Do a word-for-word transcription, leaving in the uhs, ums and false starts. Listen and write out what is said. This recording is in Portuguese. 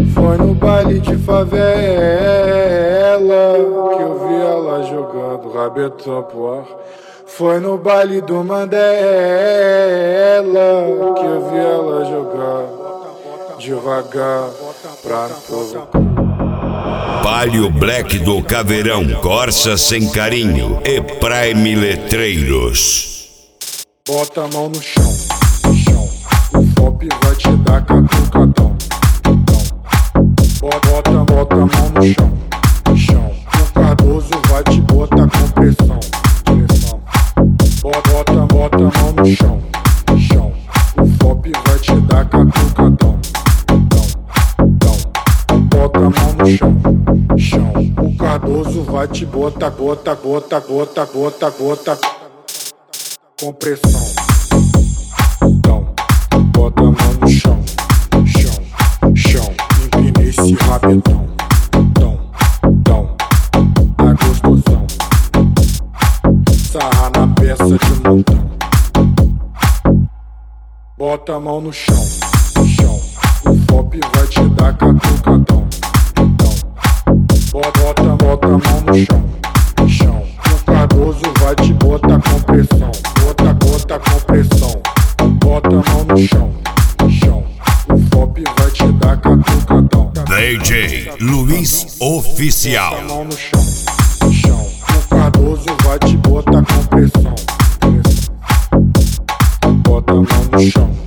Foi no baile de favela que eu vi ela jogando rabetão pro ar. Foi no baile do Mandela que eu vi ela jogar devagar pra provocar. Palio Black do Caveirão, Corsa Sem Carinho e Prime Letreiros. Bota a mão no chão, chão. O pop vai te dar catucadão. Bota, bota, bota a mão no chão, chão. O Cardoso vai te botar com pressão, pressão. Bota, bota, bota a mão no chão, chão. O pop vai te dar catucadão. Bota a mão no chão, chão. O Cardoso vai te botar, bota, bota, bota, bota, bota com pressão. Então, bota a mão no chão, chão, chão. Empina esse rabetão. Então, então, tá gostosão. Sarra na peça de montão. Bota a mão no chão, chão. O pop vai te dar catucadão. Bota, bota a mão no chão, chão. O Cardoso vai te botar com pressão. Bota, bota com pressão. Bota a mão no chão, chão. O pop vai te dar catucadão. D J Luiz Oficial. Bota a mão no chão, chão. O Cardoso vai te botar com pressão. Bota a mão no chão.